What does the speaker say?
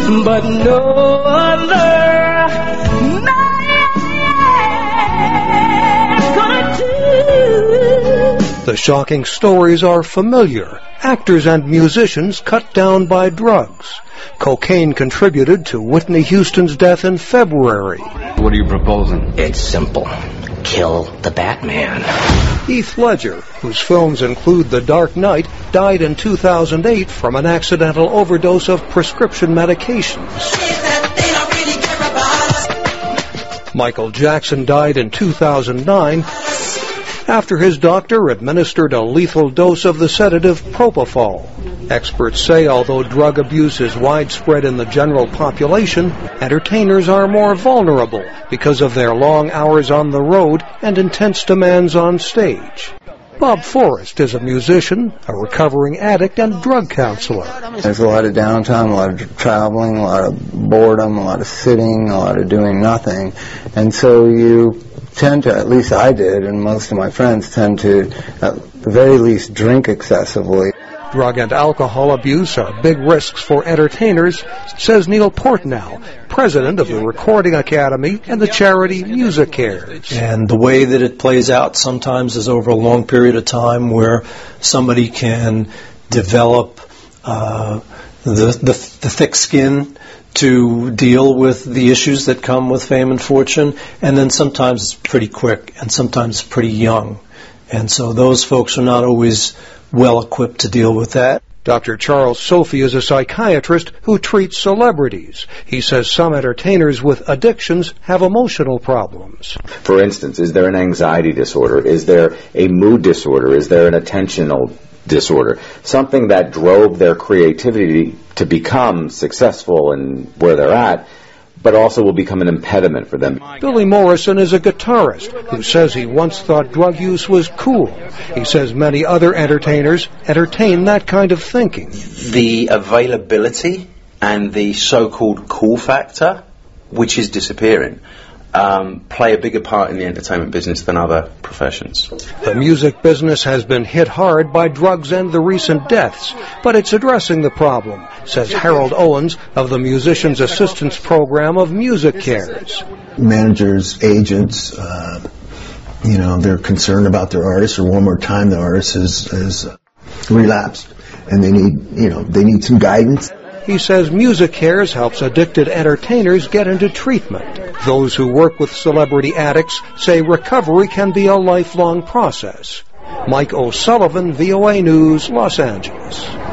but no other man could do. The shocking stories are familiar. Actors and musicians cut down by drugs. Cocaine contributed to Whitney Houston's death in February. What are you proposing? It's simple. Kill the Batman. Heath Ledger, whose films include The Dark Knight, died in 2008 from an accidental overdose of prescription medications. Michael Jackson died in 2009 after his doctor administered a lethal dose of the sedative propofol. Experts say although drug abuse is widespread in the general population, entertainers are more vulnerable because of their long hours on the road and intense demands on stage. Bob Forrest is a musician, a recovering addict, and drug counselor. There's a lot of downtime, a lot of traveling, a lot of boredom, a lot of sitting, a lot of doing nothing. And so you tend to, at least I did, and most of my friends tend to, at the very least, drink excessively. Drug and alcohol abuse are big risks for entertainers, says Neil Portnow, president of the Recording Academy and the charity MusiCares. And the way that it plays out sometimes is over a long period of time where somebody can develop the thick skin to deal with the issues that come with fame and fortune, and then sometimes it's pretty quick and sometimes pretty young. And so those folks are not always well equipped to deal with that. Dr. Charles Sophie is a psychiatrist who treats celebrities. He says some entertainers with addictions have emotional problems. For instance, is there an anxiety disorder? Is there a mood disorder? Is there an attentional disorder? Something that drove their creativity to become successful in where they're at, but also will become an impediment for them. Billy Morrison is a guitarist who says he once thought drug use was cool. He says many other entertainers entertain that kind of thinking. The availability and the so-called cool factor, which is disappearing, play a bigger part in the entertainment business than other professions. The music business has been hit hard by drugs and the recent deaths, but it's addressing the problem, says Harold Owens of the Musicians Assistance Program of MusiCares. Managers, agents, they're concerned about their artist, or one more time the artist is relapsed, and they need some guidance. He says MusiCares helps addicted entertainers get into treatment. Those who work with celebrity addicts say recovery can be a lifelong process. Mike O'Sullivan, VOA News, Los Angeles.